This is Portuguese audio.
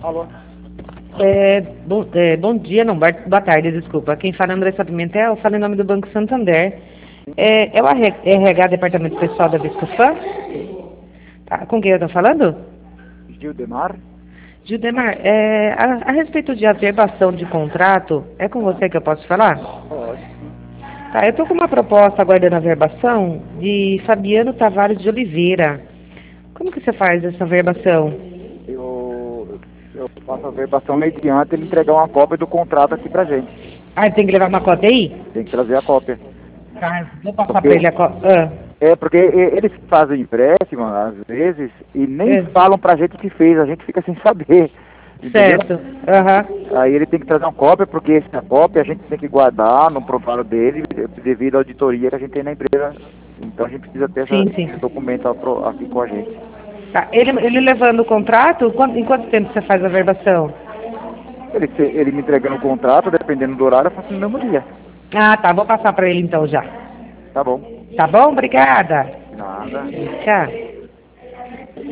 Alô? Bom dia, não, boa tarde, desculpa. Quem fala é Andressa Pimentel, fala em nome do Banco Santander. É o RH Departamento Pessoal da Viscofan? Tá, com quem eu estou falando? Gildemar? Gildemar, a respeito de averbação de contrato, é com você que eu posso falar? Pode, sim. Tá, eu estou com uma proposta aguardando a averbação de Fabiano Tavares de Oliveira. Como que você faz essa averbação? Eu faço a verbação mediante ele entregar uma cópia do contrato aqui pra gente. Ah, ele tem que levar uma cópia aí? Tem que trazer a cópia. Tá, vou passar para ele Porque, a cópia. porque eles fazem empréstimo, às vezes, e nem É. falam pra gente que fez, a gente fica sem saber. Entendeu? Certo, aham. Aí ele tem que trazer uma cópia, porque essa cópia a gente tem que guardar no provado dele, devido à auditoria que a gente tem na empresa. Então a gente precisa ter Sim, esse sim. documento aqui com a gente. Tá, ele levando o contrato, em quanto tempo você faz a verbação? Ele me entregando o contrato, dependendo do horário, eu faço no mesmo dia. Ah, tá, vou passar para ele então já. Tá bom. Tá bom? Obrigada. Nada. Tchau.